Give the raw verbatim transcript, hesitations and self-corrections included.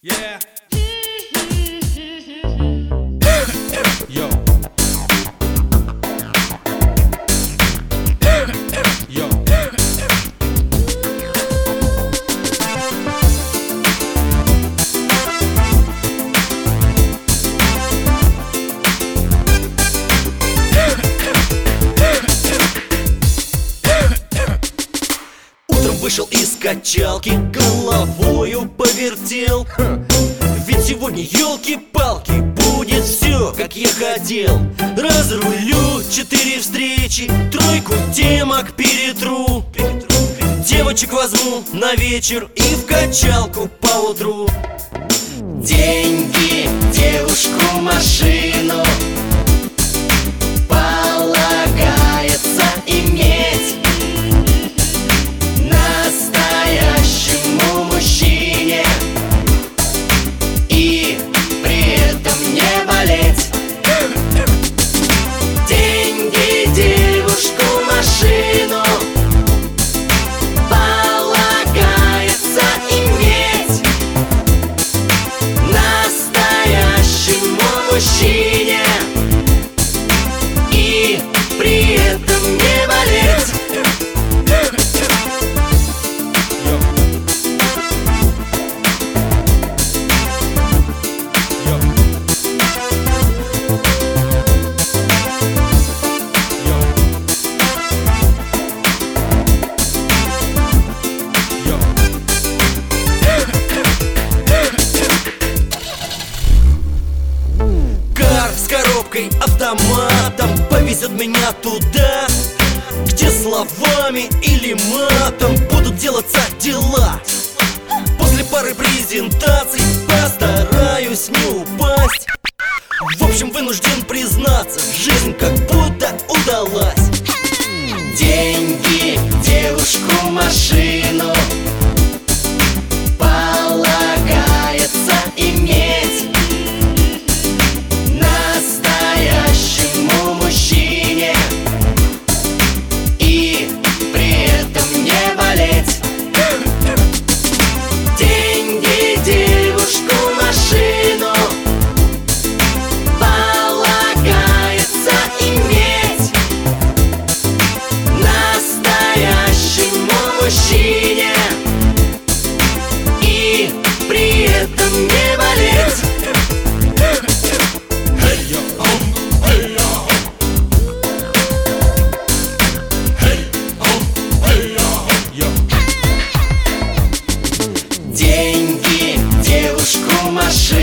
Yeah. Yo. Yo. Утром вышел из качалки, головою повертел. Ведь сегодня, елки-палки, будет все, как я хотел. Разрулю четыре встречи, тройку темок перетру. Девочек возьму на вечер и в качалку поутру. Деньги, девушку, машину полагается иметь настоящему мужчине и при этом не болеть. Деньги, девушку, машину полагается иметь настоящему мужчине и при этом не болеть. С коробкой, автоматом повезет меня туда, где словами или матом будут делаться дела. После пары презентаций постараюсь не упасть. В общем, вынужден признаться, жизнь как будто удалась. Деньги, девушку, машину полагается иметь настоящему мужчине и при этом не болеть. Деньги, девушку, машину полагается иметь настоящему мужчине и при этом не болеть. Деньги, девушку, машину